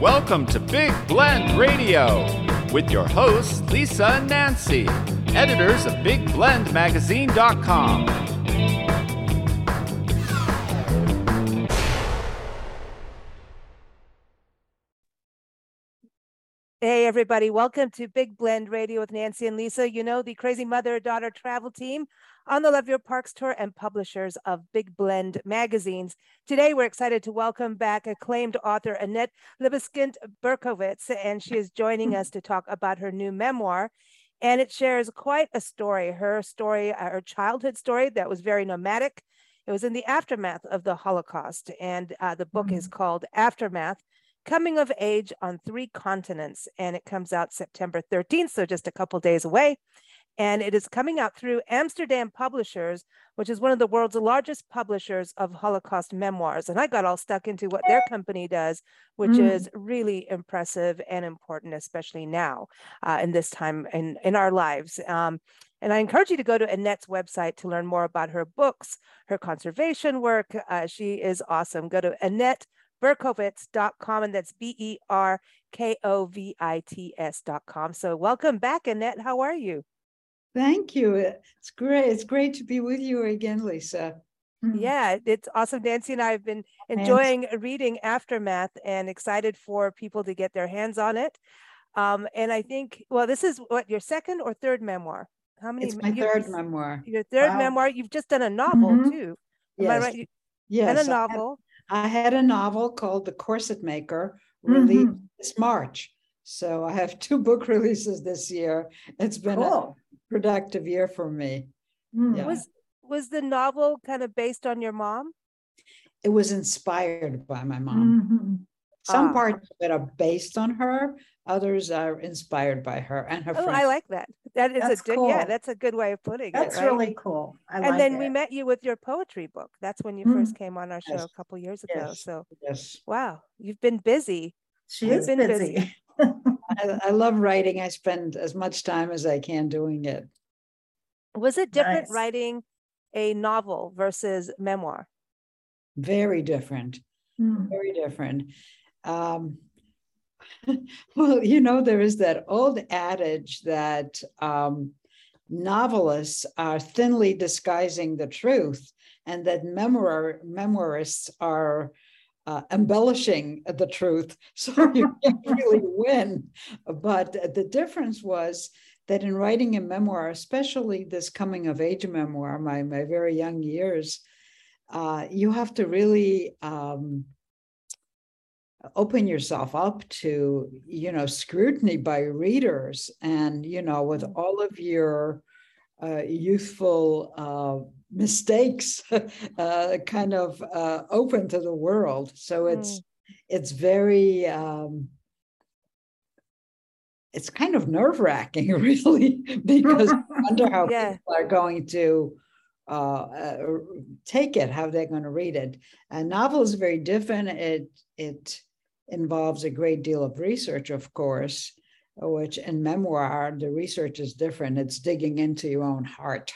Welcome to Big Blend Radio with your hosts, Lisa and Nancy, editors of BigBlendMagazine.com. Hey, everybody. Welcome to Big Blend Radio with Nancy and Lisa. You know, the crazy mother-daughter travel team on the Love Your Parks Tour and publishers of Big Blend magazines. Today, we're excited to welcome back acclaimed author Annette Libeskind-Berkowitz, and she is joining us to talk about her new memoir. And it shares quite a story, her childhood story that was very nomadic. It was in the aftermath of the Holocaust, and the book is called Aftermath: Coming of Age on Three Continents, and it comes out September 13th, so just a couple days away. And it is coming out through Amsterdam Publishers, which is one of the world's largest publishers of Holocaust memoirs. And I got all stuck into what their company does, which is really impressive and important, especially now in this time in our lives. And I encourage you to go to Annette's website to learn more about her books, her conservation work. She is awesome. Go to AnnetteBerkowitz.com, and that's BERKOVITS.com. So welcome back, Annette. How are you? Thank you. It's great. It's great to be with you again, Lisa. Yeah, it's awesome. Nancy and I have been enjoying reading Aftermath and excited for people to get their hands on it. And I think, well, this is what, your second or third memoir? How many? It's my third memoir. Your third memoir. You've just done a novel too. Am I right? Yes. And a novel. I had a novel called The Corset Maker released this March. So I have 2 book releases this year. It's been a productive year for me. Yeah. Was the novel kind of based on your mom? It was inspired by my mom. Some parts of it are based on her. Others are inspired by her and her friends. I like that. That's cool. Yeah, that's a good way of putting That's it. Right? really cool. And then we met you with your poetry book. That's when you first came on our show a couple years ago. So, wow, you've been busy. She's been busy. I love writing. I spend as much time as I can doing it. Was it different writing a novel versus memoir? Very different. Very different. Well, you know, there is that old adage that novelists are thinly disguising the truth, and that memoirists are embellishing the truth, so you can't really win. But the difference was that in writing a memoir, especially this coming of age memoir, my very young years, you have to really open yourself up to, scrutiny by readers, and, with all of your youthful mistakes kind of open to the world. So it's very, it's kind of nerve-wracking, really, because I wonder how people are going to take it, how they're going to read it. A novel is very different. It involves a great deal of research, of course, which in memoir, the research is different. It's digging into your own heart.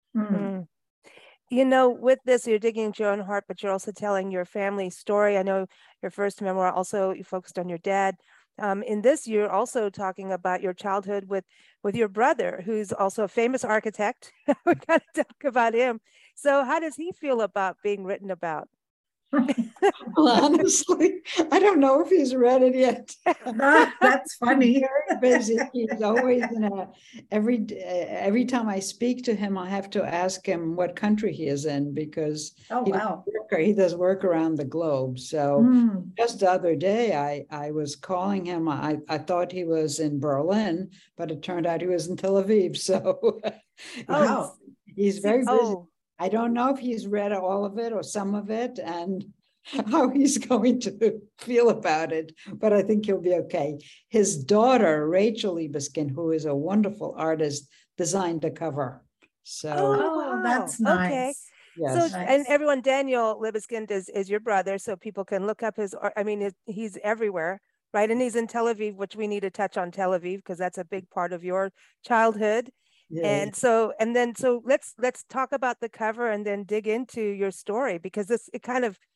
You know, with this, you're digging into your own heart, but you're also telling your family story. I know your first memoir also, you focused on your dad. In this, you're also talking about your childhood with your brother, who's also a famous architect. We got to talk about him. So how does he feel about being written about? Well, honestly, I don't know if he's read it yet. That's funny. He's very busy. He's always every time I speak to him, I have to ask him what country he is in, because he does work around the globe. So just the other day, I was calling him. I thought he was in Berlin, but it turned out he was in Tel Aviv. So he's very busy. I don't know if he's read all of it or some of it and how he's going to feel about it, but I think he'll be okay. His daughter, Rachel Libeskind, who is a wonderful artist, designed the cover. So that's nice. Okay. Yes. So, and everyone, Daniel Libeskind is your brother, so people can look up he's everywhere, right? And he's in Tel Aviv, which we need to touch on Tel Aviv, because that's a big part of your childhood. And so let's talk about the cover and then dig into your story, because it kind of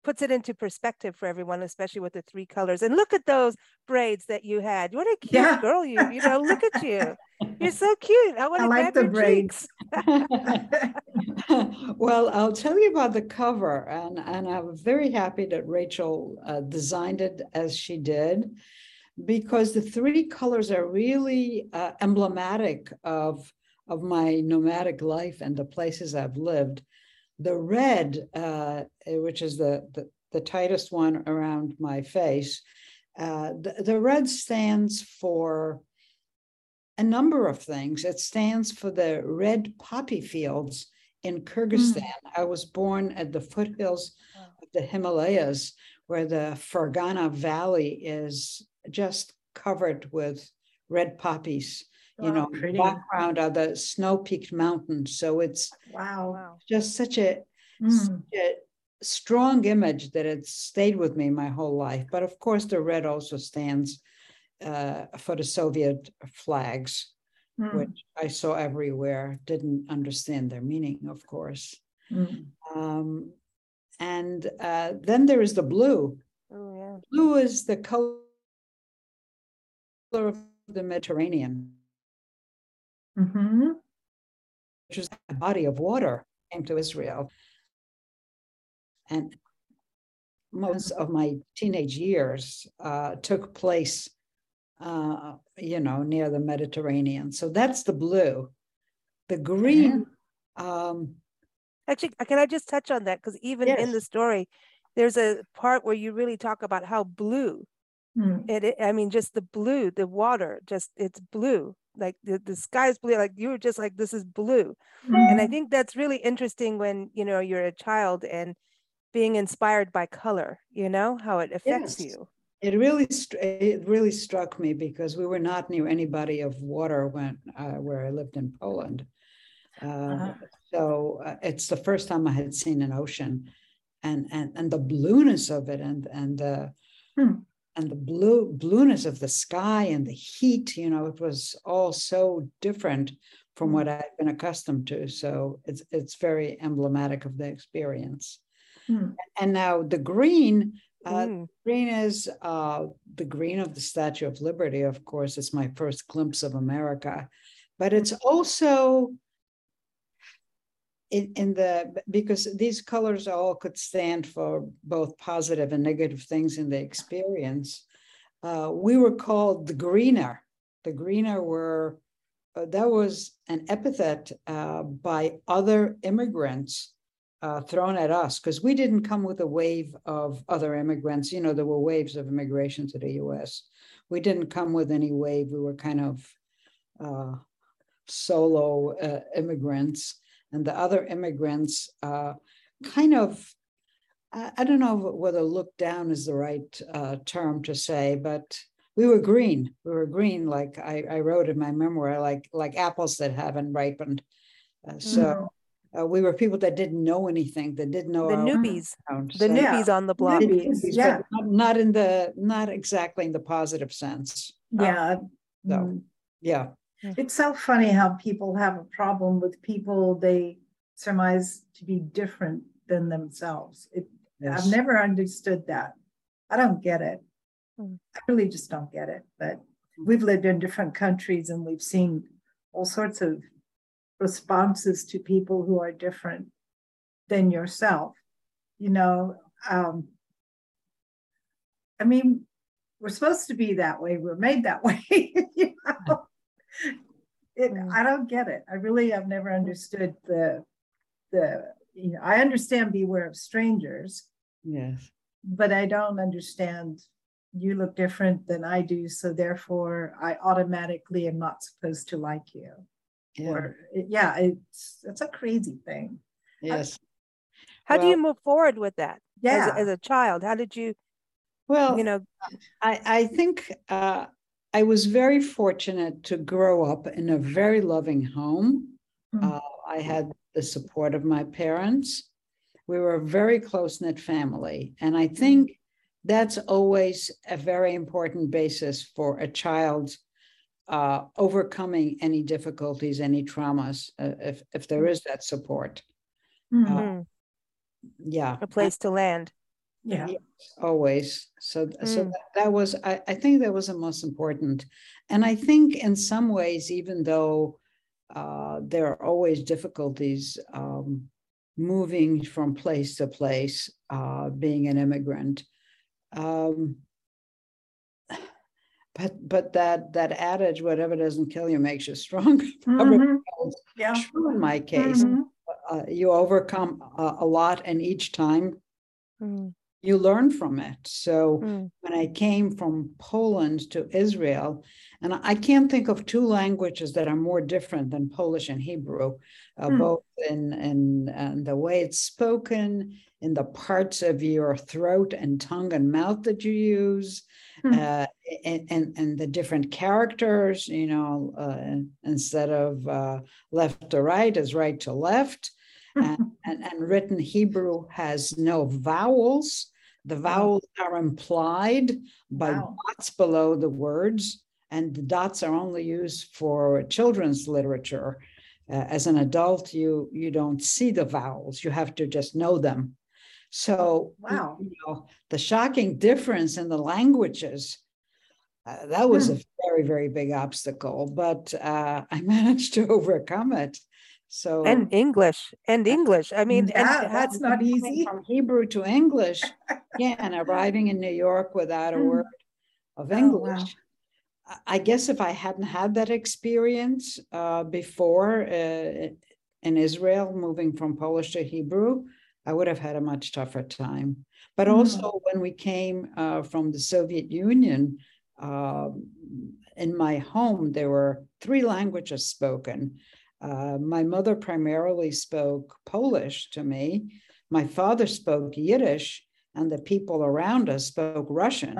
puts it into perspective for everyone, especially with the 3 colors. And look at those braids that you had. What a cute girl you know, look at you. You're so cute. I want to like grab the your braids. cheeks. Well, I'll tell you about the cover, and I'm very happy that Rachel designed it as she did, because the 3 colors are really emblematic of my nomadic life and the places I've lived. The red, which is the tightest one around my face, the red stands for a number of things. It stands for the red poppy fields in Kyrgyzstan. I was born at the foothills of the Himalayas, where the Fergana Valley is just covered with red poppies. You know, in the background are the snow-peaked mountains. So it's just such a strong image that it's stayed with me my whole life. But of course, the red also stands for the Soviet flags, which I saw everywhere, didn't understand their meaning, of course. And then there is the blue. Oh, yeah. Blue is the color of the Mediterranean. Which is a body of water, came to Israel. And most of my teenage years took place, you know, near the Mediterranean. So that's the blue. The green. Actually, can I just touch on that? Because even in the story, there's a part where you really talk about how blue, I mean, just the blue, the water, just it's blue. Like the sky is blue, like you were just like, this is blue. And I think that's really interesting when, you know, you're a child and being inspired by color, you know, how it affects you. It really struck me, because we were not near any body of water when where I lived in Poland. So it's the first time I had seen an ocean, and the blueness of it, and the blueness of the sky and the heat, you know, it was all so different from what I had been accustomed to. So it's very emblematic of the experience. And now the green, green is the green of the Statue of Liberty. Of course, it's my first glimpse of America, but it's also because these colors all could stand for both positive and negative things in the experience. We were called the greener. The greener were, that was an epithet by other immigrants thrown at us, because we didn't come with a wave of other immigrants. You know, there were waves of immigration to the US. We didn't come with any wave. We were kind of solo immigrants. And the other immigrants kind of, I don't know whether look down is the right term to say, but we were green. We were green, like I wrote in my memoir, like apples that haven't ripened. We were people that didn't know anything, that didn't know the newbies, the newbies on the block. Not exactly in the positive sense. It's so funny how people have a problem with people they surmise to be different than themselves. I've never understood that. I don't get it. I really just don't get it. But we've lived in different countries and we've seen all sorts of responses to people who are different than yourself. You know, I mean, we're supposed to be that way. We're made that way. You know? I don't get it. I really have never understood the you know, I understand beware of strangers. Yes. But I don't understand you look different than I do, so therefore I automatically am not supposed to like you. Yeah. Or it's a crazy thing. Yes. How do you move forward with that? Yeah. As a child, how did you? Well, you know, I think I was very fortunate to grow up in a very loving home. I had the support of my parents. We were a very close-knit family. And I think that's always a very important basis for a child overcoming any difficulties, any traumas, if there is that support. a place to land. Yeah. Yes, always. So that was, I think that was the most important. And I think in some ways, even though there are always difficulties moving from place to place, being an immigrant, but that adage, whatever doesn't kill you makes you stronger. Yeah. True in my case. You overcome a lot, and each time you learn from it. So when I came from Poland to Israel, and I can't think of two languages that are more different than Polish and Hebrew, both in the way it's spoken, in the parts of your throat and tongue and mouth that you use, and the different characters, you know, instead of left to right is right to left. And written Hebrew has no vowels. The vowels are implied by dots below the words, and the dots are only used for children's literature. As an adult, you don't see the vowels. You have to just know them. So, you know, the shocking difference in the languages, that was a very, very big obstacle, but I managed to overcome it. So and English. I mean, that's not easy. From Hebrew to English, and arriving in New York without a word of English. I guess if I hadn't had that experience before in Israel, moving from Polish to Hebrew, I would have had a much tougher time. But also when we came from the Soviet Union, in my home, there were 3 languages spoken. My mother primarily spoke Polish to me. My father spoke Yiddish, and the people around us spoke Russian.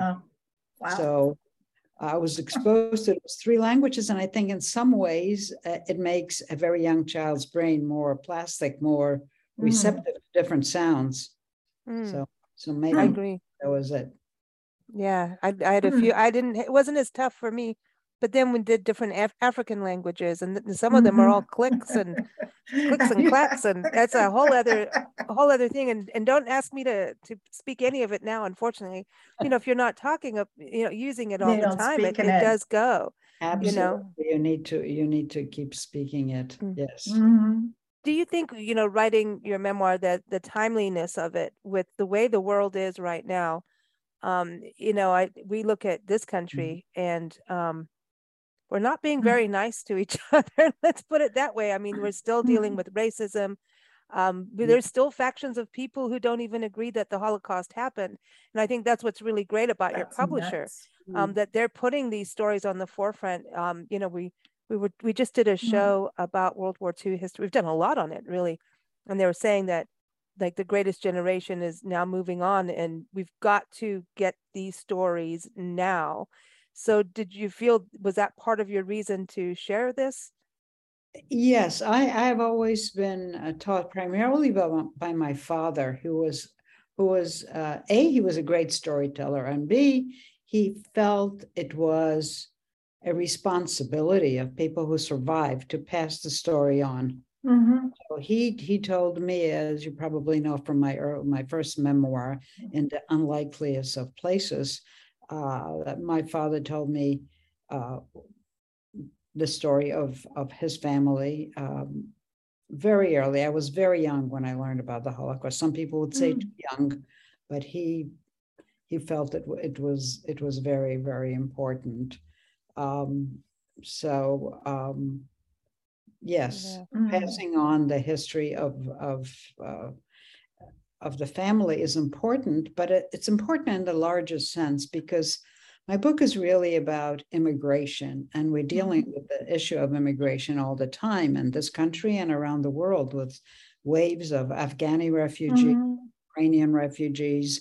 So I was exposed to those 3 languages, and I think in some ways it makes a very young child's brain more plastic, more receptive to different sounds. So maybe I agree. That was it. Yeah, I had a few. It wasn't as tough for me. But then we did different African languages, and some of them are all clicks and clacks, and that's a whole other thing. And don't ask me to speak any of it now, unfortunately. You know, if you're not talking up, you know, using it all the time, it does go. Absolutely, you know, you need to keep speaking it. Yes. Do you think, you know, writing your memoir, that the timeliness of it with the way the world is right now, you know, we look at this country and we're not being very nice to each other. Let's put it that way. I mean, we're still dealing with racism. There's still factions of people who don't even agree that the Holocaust happened. And I think that's what's really great about your publisher, that they're putting these stories on the forefront. You know, we just did a show about World War II history. We've done a lot on it, really. And they were saying that like the greatest generation is now moving on, and we've got to get these stories now. So did you feel, was that part of your reason to share this? Yes, I have always been taught primarily by my father, who was A, he was a great storyteller, and B, he felt it was a responsibility of people who survived to pass the story on. So he told me, as you probably know from my first memoir, In the Unlikeliest of Places, my father told me the story of his family very early. I was very young when I learned about the Holocaust. Some people would say too young, but he felt it was very, very important. Yes, passing on the history of the family is important, but it's important in the largest sense, because my book is really about immigration, and we're dealing with the issue of immigration all the time in this country and around the world, with waves of Afghani refugees, Ukrainian refugees.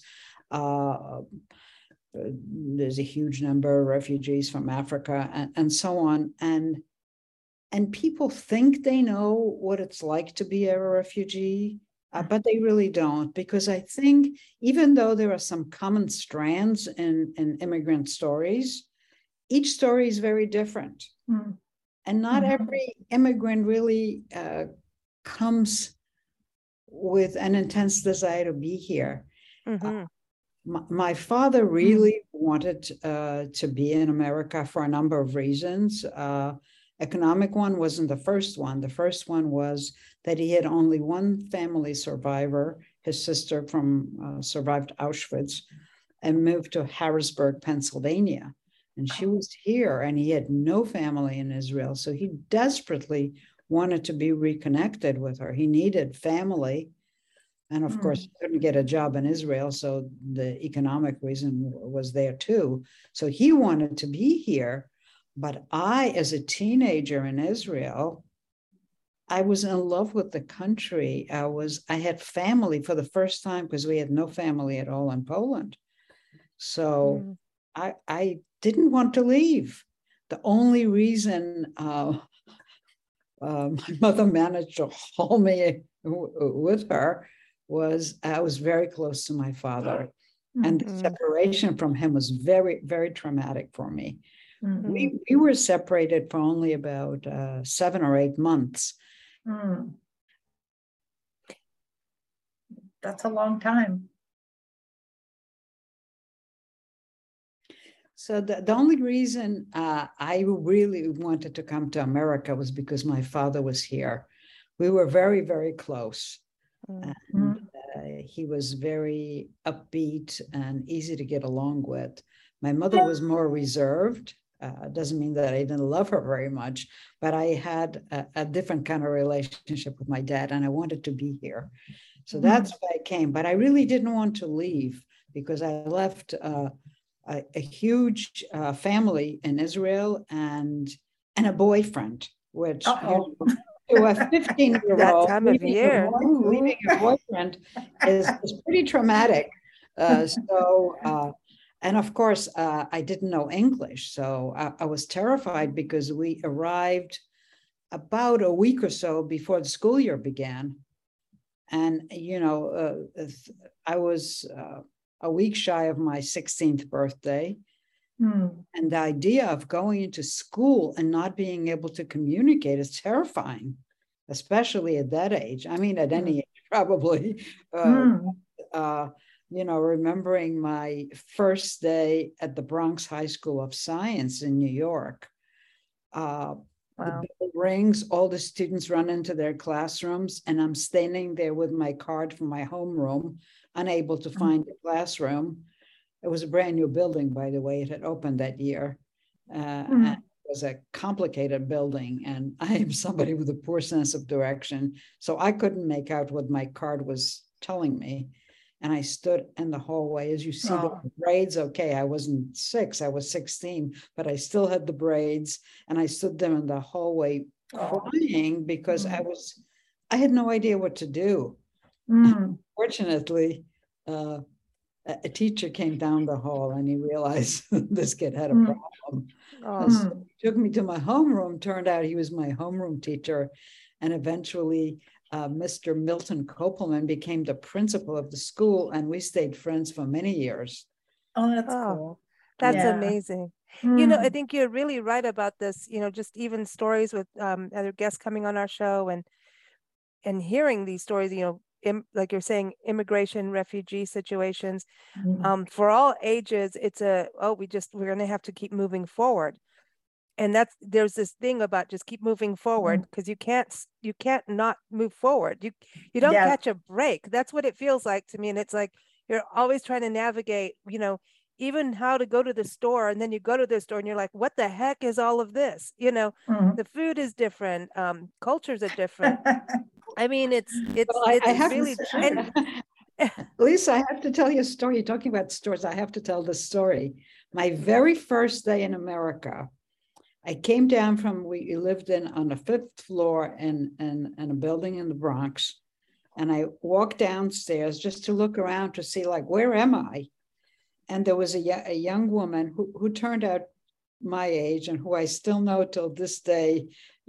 There's a huge number of refugees from Africa and so on. And people think they know what it's like to be a refugee, but they really don't, because I think even though there are some common strands in immigrant stories, each story is very different. And not every immigrant really comes with an intense desire to be here. My father really wanted to be in America for a number of reasons. Economic one wasn't the first one. The first one was that he had only one family survivor, his sister from survived Auschwitz, and moved to Harrisburg, Pennsylvania. And she was here, and he had no family in Israel. So he desperately wanted to be reconnected with her. He needed family. And of course, he couldn't get a job in Israel. So the economic reason was there too. So he wanted to be here. But I, as a teenager in Israel, I was in love with the country. I had family for the first time because we had no family at all in Poland. So I didn't want to leave. The only reason my mother managed to haul me with her was I was very close to my father. And the separation from him was very, very traumatic for me. We were separated for only about 7 or 8 months. That's a long time. So the only reason I really wanted to come to America was because my father was here. We were very, very close. And he was very upbeat and easy to get along with. My mother was more reserved. Doesn't mean that I didn't love her very much, but I had a different kind of relationship with my dad, and I wanted to be here. So that's why I came. But I really didn't want to leave because I left a huge family in Israel and a boyfriend, which to a 15-year-old leaving your boyfriend is pretty traumatic. And of course, I didn't know English. So I was terrified because we arrived about a week or so before the school year began. And, I was a week shy of my 16th birthday. And the idea of going into school and not being able to communicate is terrifying, especially at that age. I mean, at any age, probably. Remembering my first day at the Bronx High School of Science in New York. The bell rings, all the students run into their classrooms, and I'm standing there with my card from my homeroom, unable to find a classroom. It was a brand new building, by the way. It had opened that year. And it was a complicated building, and I am somebody with a poor sense of direction. So I couldn't make out what my card was telling me. And I stood in the hallway. As you see, the braids, okay, I wasn't 6, I was 16, but I still had the braids. And I stood there in the hallway crying because I had no idea what to do. Fortunately, a teacher came down the hall and he realized this kid had a problem. So he took me to my homeroom. Turned out he was my homeroom teacher. And eventually, Mr. Milton Kopelman became the principal of the school, and we stayed friends for many years. Oh, that's cool. That's amazing. I think you're really right about this, just even stories with other guests coming on our show and hearing these stories, like you're saying, immigration, refugee situations, for all ages, it's we're going to have to keep moving forward. And there's this thing about just keep moving forward, because you can't not move forward. You don't catch a break. That's what it feels like to me. And it's like, you're always trying to navigate, even how to go to the store. And then you go to the store and you're like, what the heck is all of this? The food is different. Cultures are different. I mean, it's really true. Lisa, I have to tell you a story. You're talking about stores. I have to tell this story. My very first day in America, I came down we lived on the 5th floor in a building in the Bronx. And I walked downstairs just to look around to see, like, where am I? And there was a young woman who turned out my age and who I still know till this day,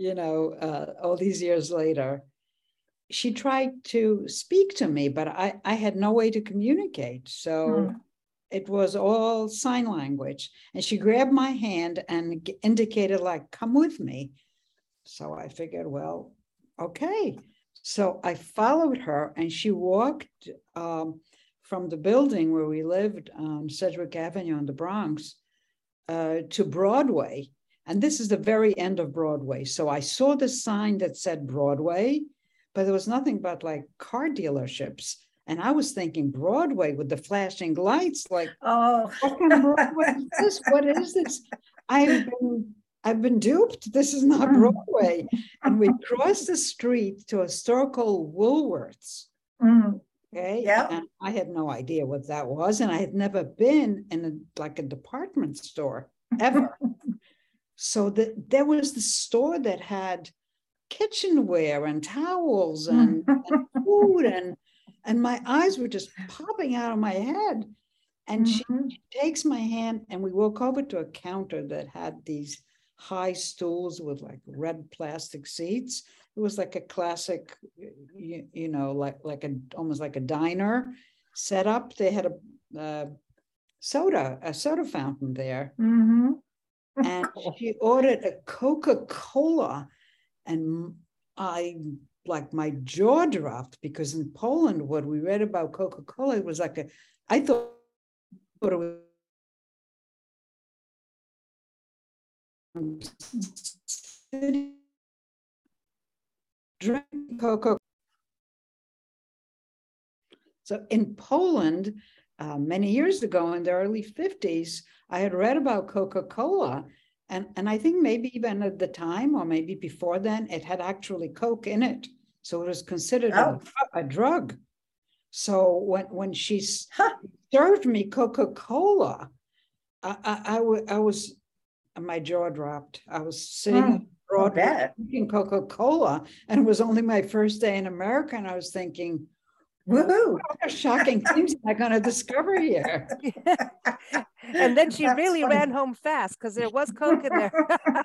all these years later. She tried to speak to me, but I had no way to communicate. So it was all sign language. And she grabbed my hand and indicated, like, come with me. So I figured, well, okay. So I followed her, and she walked from the building where we lived on Sedgwick Avenue in the Bronx to Broadway. And this is the very end of Broadway. So I saw the sign that said Broadway, but there was nothing but like car dealerships. And I was thinking Broadway with the flashing lights, like, oh, what kind of Broadway is this? What is this? I've been duped. This is not Broadway. And we crossed the street to a store called Woolworths. Okay. Yeah. And I had no idea what that was. And I had never been in a department store ever. So there was the store that had kitchenware and towels and food and my eyes were just popping out of my head. And she takes my hand and we walk over to a counter that had these high stools with like red plastic seats. It was like a classic, almost like a diner setup. They had a soda fountain there. And she ordered a Coca-Cola, and my jaw dropped, because in Poland, what we read about Coca-Cola, it was like I thought it was drink Coca. So in Poland, many years ago in the early 50s, I had read about Coca-Cola, and I think maybe even at the time, or maybe before then, it had actually Coke in it. So it was considered a drug. So when she served me Coca-Cola, I was, my jaw dropped. I was sitting Broadway drinking Coca-Cola, and it was only my first day in America, and I was thinking, woohoo, what shocking things am I going to discover here? And then she really ran home fast, because there was Coke in there.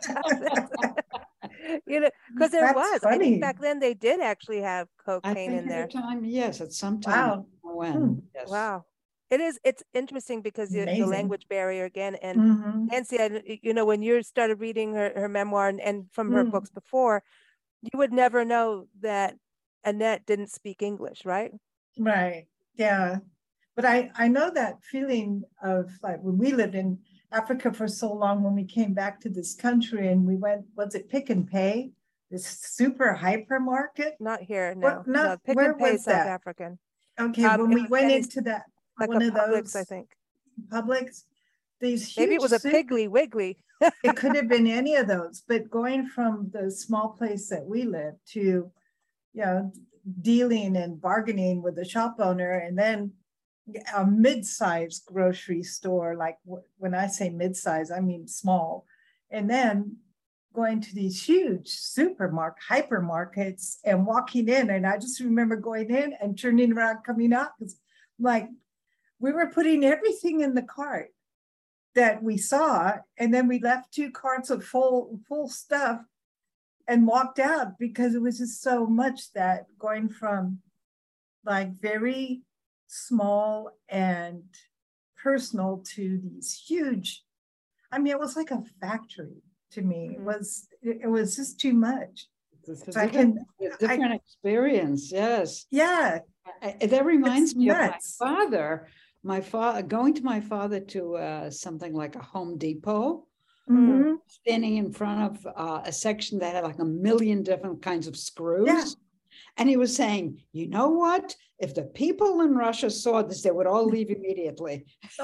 Because there was. Funny. I think back then they did actually have cocaine in there. At the time, yes, at some time. Wow. When? Yes. Wow. It's interesting because the language barrier again. And Nancy, when you started reading her memoir and from her books before, you would never know that Annette didn't speak English, right? Right. Yeah. But I know that feeling of like when we lived in Africa for so long, when we came back to this country and we went, was it Pick and Pay? This super hypermarket? Not here, no. No, Pick and Pay is South African. Okay, when we went into that, like one of Publix, those, I think. Publix, these huge. Maybe it was a Piggly Wiggly. It could have been any of those, but going from the small place that we lived to, dealing and bargaining with the shop owner, and then a mid-sized grocery store, like when I say mid-size, I mean small, and then going to these huge hypermarkets and walking in. And I just remember going in and turning around, coming out, because like we were putting everything in the cart that we saw, and then we left 2 carts of full stuff and walked out, because it was just so much that going from like very small and personal to these huge, I mean, it was like a factory to me. It was just too much. It's a different experience. Yes. Yeah. That reminds me of my father going to my father to something like a Home Depot. Standing in front of a section that had like 1 million different kinds of screws. Yeah. And he was saying, you know what? If the people in Russia saw this, they would all leave immediately.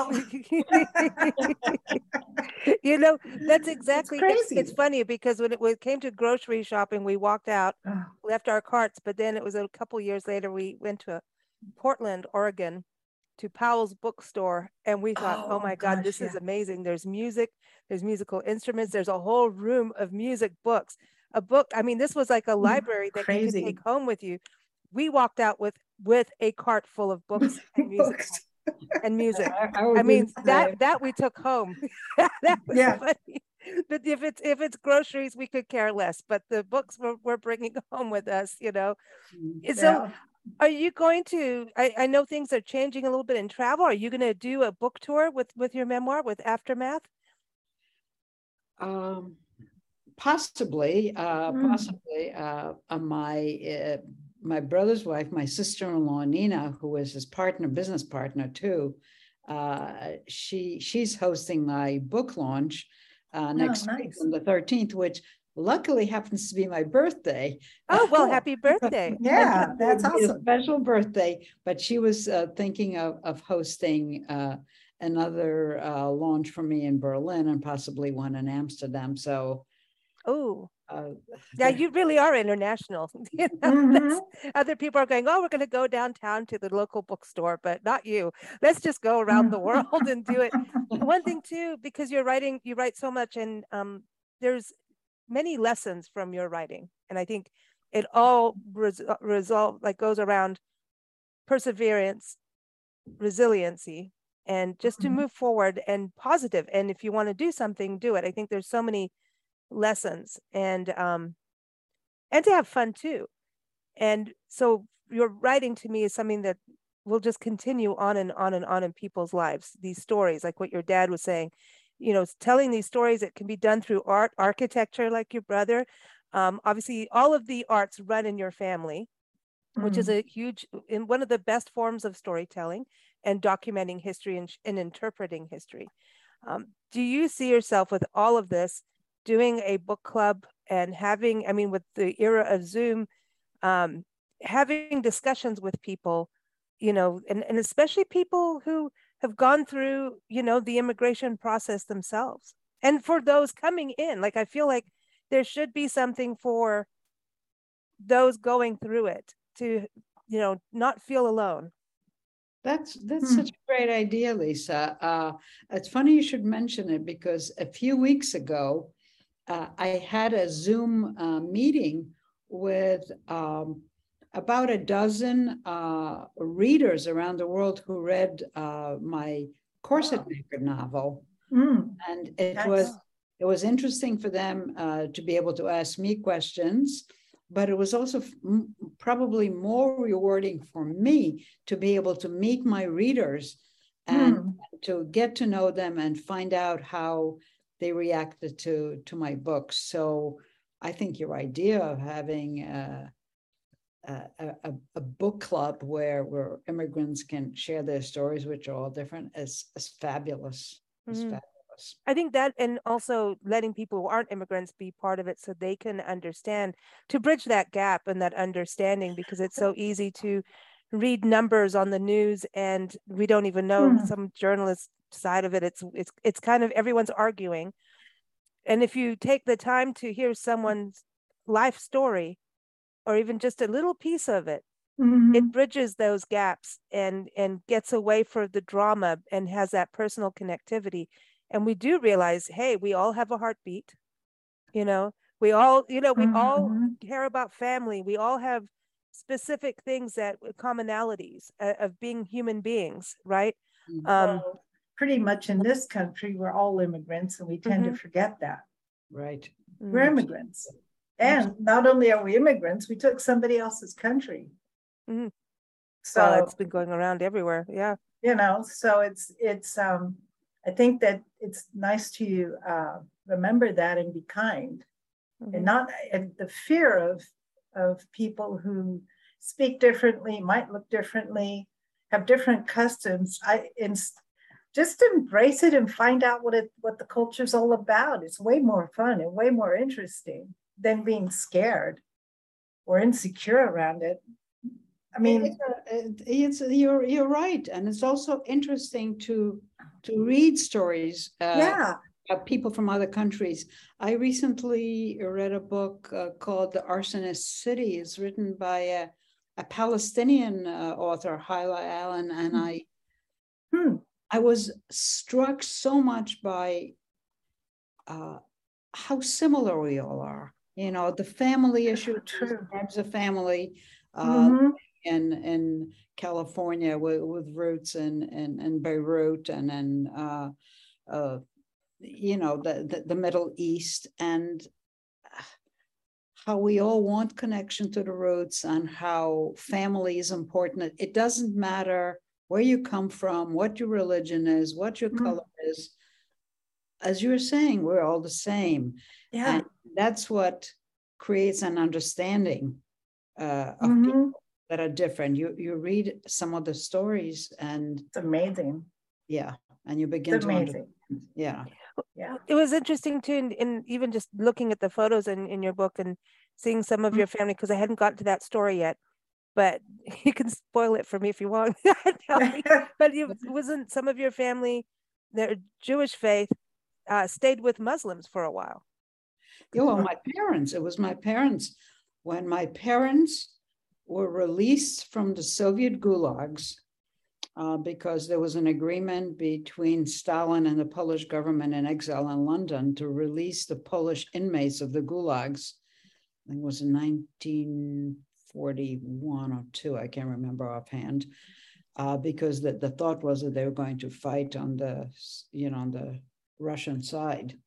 That's exactly, it's funny, because when it came to grocery shopping, we walked out, left our carts, but then it was a couple years later, we went to Portland, Oregon, to Powell's bookstore, and we thought, oh my God, this is amazing. There's music, there's musical instruments, there's a whole room of music books. A book, I mean, this was like a library that you could take home with you. We walked out with a cart full of books and music. And music. I mean, that we took home. That was funny. But if it's groceries, we could care less. But the books we're bringing home with us, So are you going to, I know things are changing a little bit in travel. Are you going to do a book tour with your memoir, with Aftermath? Possibly. my brother's wife, my sister-in-law, Nina, who is his partner, business partner too, she's hosting my book launch next week on the 13th, which luckily happens to be my birthday. Oh, well, happy birthday. Yeah, that's awesome. A special birthday, but she was thinking of hosting another launch for me in Berlin and possibly one in Amsterdam. So, yeah, you really are international. You know, other people are going, oh, we're going to go downtown to the local bookstore, but not you. Let's just go around the world and do it. One thing too, because you write so much, and there's many lessons from your writing, and I think it all goes around perseverance, resiliency, and just to move forward and positive. And if you want to do something, do it. I think there's so many lessons, and to have fun too. And so your writing to me is something that will just continue on and on and on in people's lives. These stories, like what your dad was saying, you know, telling these stories, it can be done through art, architecture, like your brother. Obviously, all of the arts run in your family, which is a huge, in one of the best forms of storytelling and documenting history and interpreting history. Do you see yourself with all of this doing a book club and having, I mean, with the era of Zoom, having discussions with people, you know, and especially people who have gone through, you know, the immigration process themselves. And for those coming in, like, I feel like there should be something for those going through it to, you know, not feel alone. That's such a great idea, Lisa. It's funny you should mention it, because a few weeks ago, I had a Zoom meeting with about a dozen readers around the world who read my Corset Maker novel. And it was interesting for them to be able to ask me questions, but it was also probably more rewarding for me to be able to meet my readers and to get to know them and find out how they reacted to my books. So I think your idea of having a book club where immigrants can share their stories, which are all different, is fabulous. It's fabulous. I think that, and also letting people who aren't immigrants be part of it so they can understand, to bridge that gap and that understanding, because it's so easy to read numbers on the news and we don't even know some journalist side of it. It's kind of, everyone's arguing. And if you take the time to hear someone's life story, or even just a little piece of it, it bridges those gaps and gets away from the drama and has that personal connectivity. And we do realize, hey, we all have a heartbeat. You know, we all care about family. We all have specific things, that commonalities of being human beings, right? Well, pretty much in this country, we're all immigrants, and we tend to forget that. Right. We're immigrants. And not only are we immigrants, we took somebody else's country. So it's been going around everywhere. Yeah. You know, so it's I think that it's nice to remember that and be kind, and not, and the fear of people who speak differently, might look differently, have different customs. Just embrace it and find out what the culture's all about. It's way more fun and way more interesting than being scared or insecure around it. I mean, you're right, and it's also interesting to read stories of people from other countries. I recently read a book called The Arsonist City. It's written by a Palestinian author, Hala Allen, and I was struck so much by how similar we all are. You know, the family issue, types of family, in California with roots in Beirut, and then you know, the Middle East, and how we all want connection to the roots, and how family is important. It doesn't matter where you come from, what your religion is, what your color is. As you were saying, we're all the same. Yeah. And that's what creates an understanding. of people that are different. You read some of the stories and it's amazing. Yeah. And you begin to understand. Yeah. Yeah. It was interesting too, in even just looking at the photos in your book and seeing some of your family, because I hadn't gotten to that story yet, but you can spoil it for me if you want. But wasn't some of your family, their Jewish faith, stayed with Muslims for a while? Yeah, well, my parents, it was my parents. When my parents were released from the Soviet gulags, because there was an agreement between Stalin and the Polish government in exile in London to release the Polish inmates of the gulags. I think it was in 1941 or 2, I can't remember offhand, because the thought was that they were going to fight on the, on the Russian side.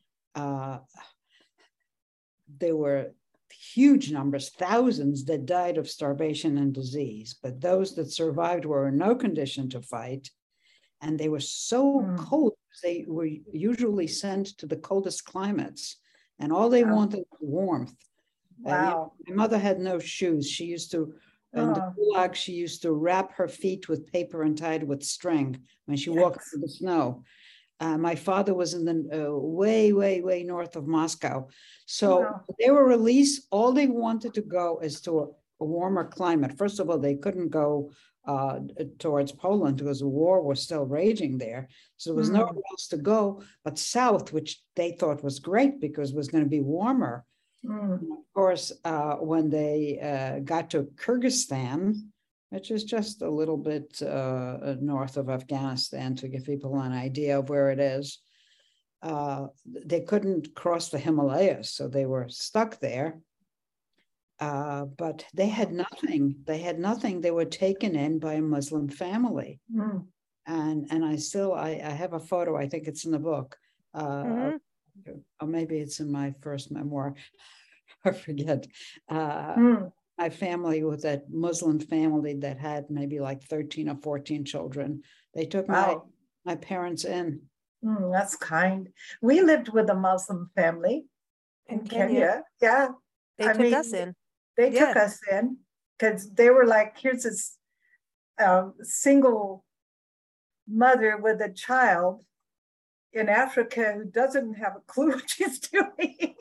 There were huge numbers, thousands that died of starvation and disease, but those that survived were in no condition to fight. And they were so cold, they were usually sent to the coldest climates, and all they wanted was warmth. Wow. My mother had no shoes. She used to, in the gulag, she used to wrap her feet with paper and tie it with string when she walked through the snow. My father was in the way, way, way north of Moscow. So they were released. All they wanted to go is to a warmer climate. First of all, they couldn't go towards Poland because the war was still raging there. So there was nowhere else to go but south, which they thought was great because it was going to be warmer. Of course, when they got to Kyrgyzstan, which is just a little bit north of Afghanistan, to give people an idea of where it is, they couldn't cross the Himalayas, so they were stuck there. But they had nothing. They had nothing. They were taken in by a Muslim family. And I have a photo, I think it's in the book, or maybe it's in my first memoir, I forget. My family was that Muslim family that had maybe like 13 or 14 children. They took my parents in. That's kind. We lived with a Muslim family in Kenya. Yeah. They took us in. They took us in because they were like, here's this single mother with a child in Africa who doesn't have a clue what she's doing.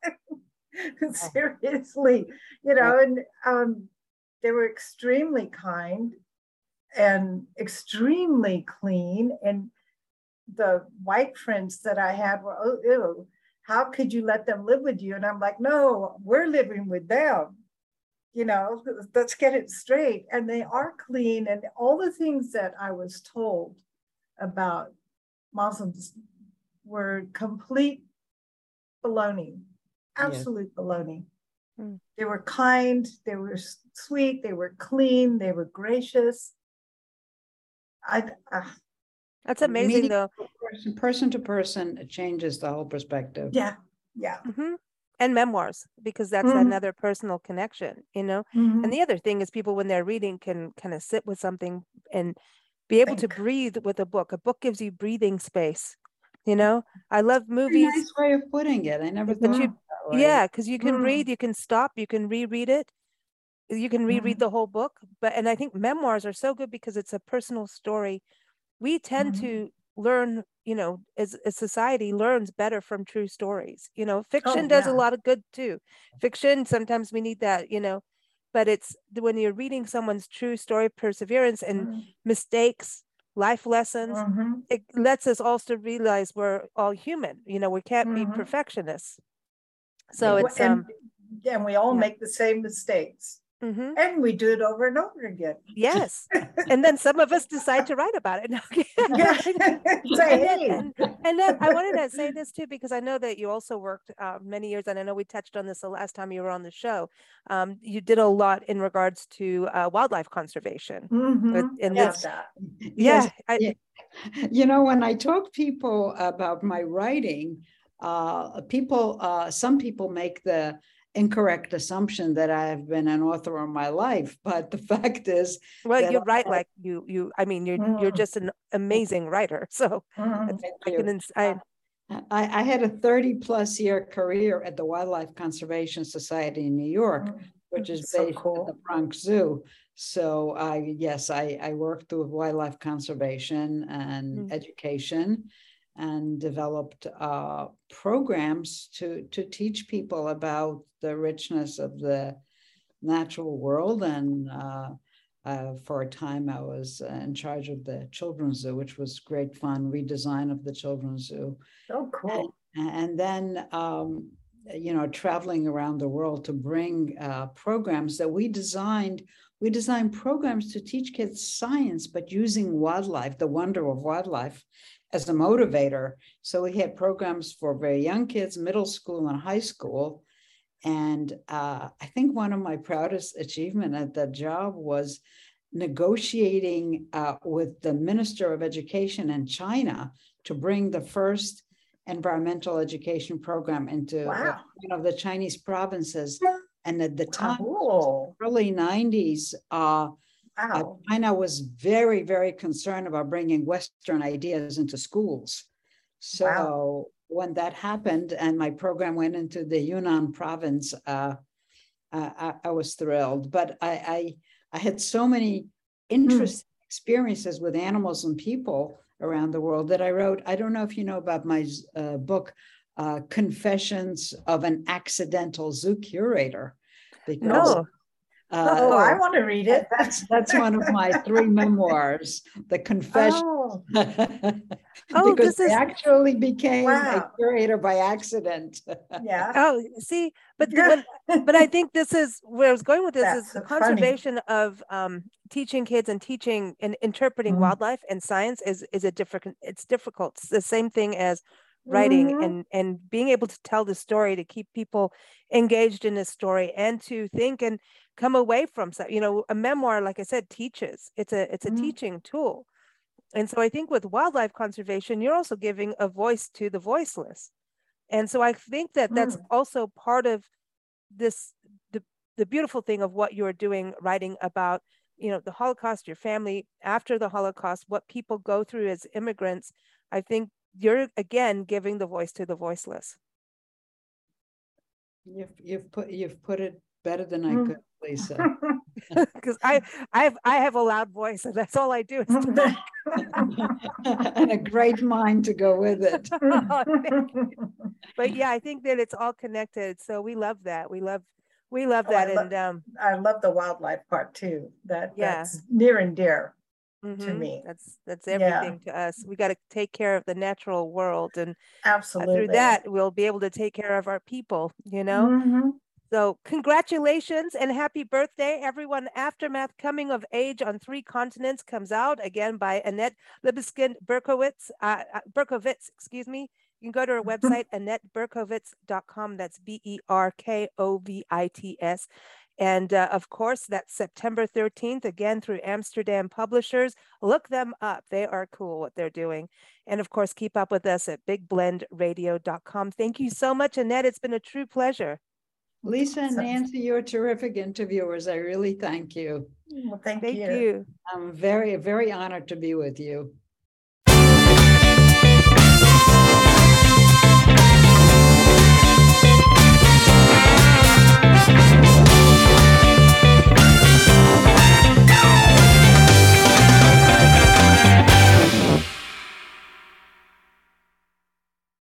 Seriously, and they were extremely kind and extremely clean. And the white friends that I had were, oh, ew, how could you let them live with you? And I'm like, no, we're living with them. Let's get it straight. And they are clean. And all the things that I was told about Muslims were complete baloney. Absolute baloney. They were kind, they were sweet, they were clean, they were gracious. That's amazing, though. Person to person, it changes the whole perspective. Yeah. And memoirs, because that's another personal connection, And the other thing is, people, when they're reading, can kind of sit with something and be able to breathe with a book. A book gives you breathing space. I love movies. Nice way of putting it. I never thought that way. Yeah, because you can breathe, you can stop, you can reread it, you can reread the whole book. And I think memoirs are so good because it's a personal story. We tend to learn, as a society, learns better from true stories. Fiction does a lot of good too. Fiction, sometimes we need that, but it's when you're reading someone's true story, perseverance and mistakes, life lessons, it lets us also realize we're all human. We can't be perfectionists. So it's and we all make the same mistakes. And we do it over and over again. Yes. And then some of us decide to write about it. And then I wanted to say this too, because I know that you also worked many years, and I know we touched on this the last time you were on the show. You did a lot in regards to wildlife conversation. When I talk people about my writing, some people make the incorrect assumption that I have been an author all my life, but the fact is, you're right. Like you're just an amazing writer. So I had a 30+ year career at the Wildlife Conservation Society in New York, which is so based cool. at the Bronx Zoo. So I worked with wildlife conservation and education, and developed programs to teach people about the richness of the natural world. And for a time, I was in charge of the Children's Zoo, which was great fun, redesign of the Children's Zoo. Oh, cool. And then, traveling around the world to bring programs that we designed. We designed programs to teach kids science, but using wildlife, the wonder of wildlife, as a motivator. So we had programs for very young kids, middle school and high school. And I think one of my proudest achievements at that job was negotiating with the Minister of Education in China to bring the first environmental education program into one of the Chinese provinces. And at the time, early 90s, China was very, very concerned about bringing Western ideas into schools. So when that happened and my program went into the Yunnan province, I was thrilled. But I had so many interesting experiences with animals and people around the world that I wrote. I don't know if you know about my book, Confessions of an Accidental Zoo Curator. Because I want to read it. That's one of my 3 memoirs, The Confession. Because I actually became a curator by accident. See, but I think this is where I was going with this. Is the conservation of teaching kids and teaching and interpreting wildlife and science is a different. It's difficult. It's the same thing as writing and being able to tell the story, to keep people engaged in the story and to think and come away from, a memoir, like I said, teaches. It's a teaching tool. And so I think with wildlife conservation, you're also giving a voice to the voiceless. And so I think that that's also part of this, the beautiful thing of what you're doing, writing about, the Holocaust, your family after the Holocaust, what people go through as immigrants. I think you're again giving the voice to the voiceless. You've put it better than I could, Lisa. Because I have a loud voice, and that's all I do is talk. And a great mind to go with it. But yeah, I think that it's all connected. So we love that. We love that. I love the wildlife part too. That's near and dear to me. That's everything to us. We got to take care of the natural world, and absolutely through that we'll be able to take care of our people. So congratulations and happy birthday, everyone. Aftermath: Coming of Age on 3 Continents comes out again by Annette Libeskind-Berkowitz. Excuse me. You can go to her website, AnnetteBerkowitz.com. That's BERKOVITS. And of course, that's September 13th, again, through Amsterdam Publishers. Look them up. They are cool what they're doing. And of course, keep up with us at BigBlendRadio.com. Thank you so much, Annette. It's been a true pleasure. Lisa and Nancy, you're terrific interviewers. I really thank you. Well, thank you. I'm very, very honored to be with you.